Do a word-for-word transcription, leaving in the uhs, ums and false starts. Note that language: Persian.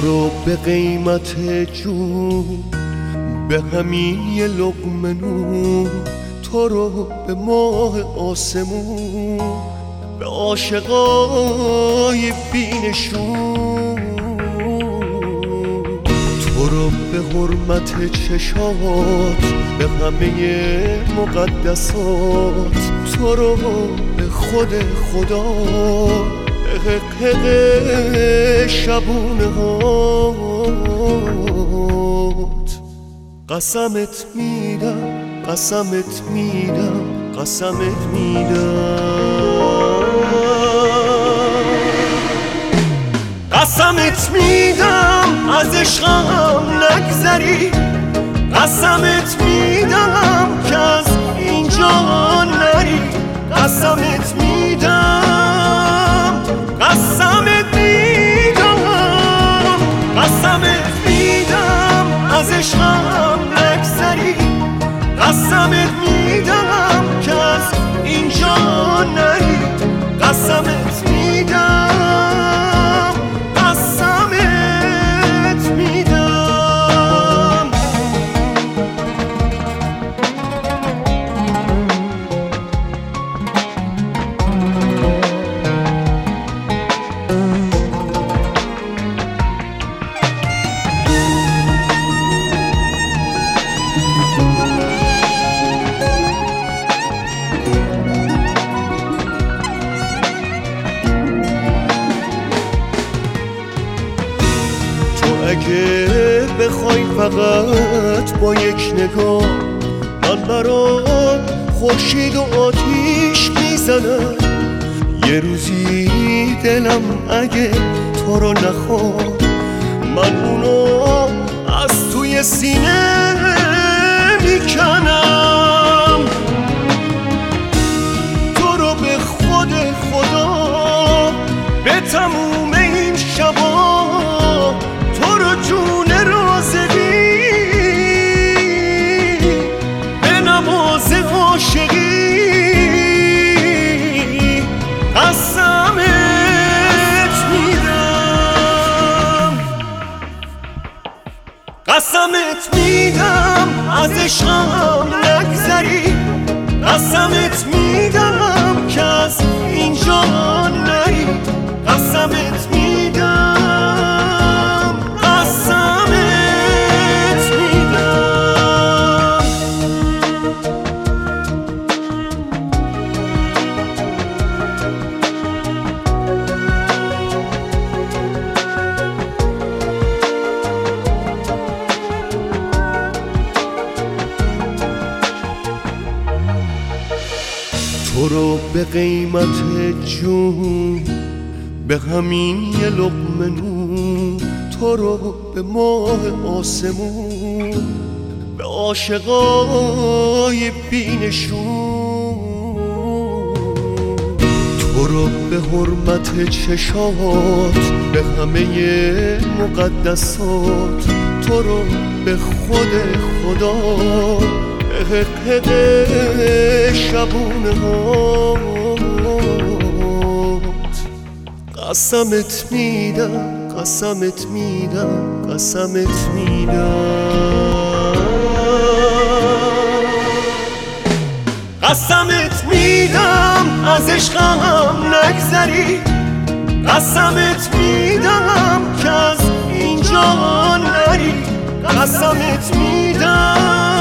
رو به قیمت جون، به همین یه لقمه نون، تو رو به ماه آسمون، به عاشقای بینشون، تو رو به حرمت چشات، به همه مقدسات، تو رو به خود خدا، به حق شبونه هات قسمت میدم، قسمت میدم، قسمت میدم، قسمت میدم از عشقم نگذری، قسمت میدم که از اینجا نری، قسمت میدم، قسمت میدم، قسمت میدم از عشقم نگذری، قسمت میدم که از اینجا نری، قسمت میدم، قسمت میدم. اگه بخوای فقط با یک نگاه، من برات خورشید و آتیش میزنم. یه روزی دلم اگه تو رو نخواد، من اونو از توی سینه میکنم. تو رو به خود خدا، به تموم این شبا، تو رو جون رازقی، به نماز عاشقی، قسمت میدم، قسمت میدم از عشقم نگذری، قسمت میدم که از اینجا نری، قسمت میدم، تو رو به قیمت جون، به همین یه لقمه نون، تو رو به ماه آسمون، به عاشقای بینشون، تو رو به حرمت چشات، به همه مقدسات، تو رو به خود خدا، به حق شبونه هات قسمت میدم، قسمت میدم، قسمت میدم، قسمت میدم از عشقم نگذری، قسمت میدم که از اینجا نری، قسمت میدم.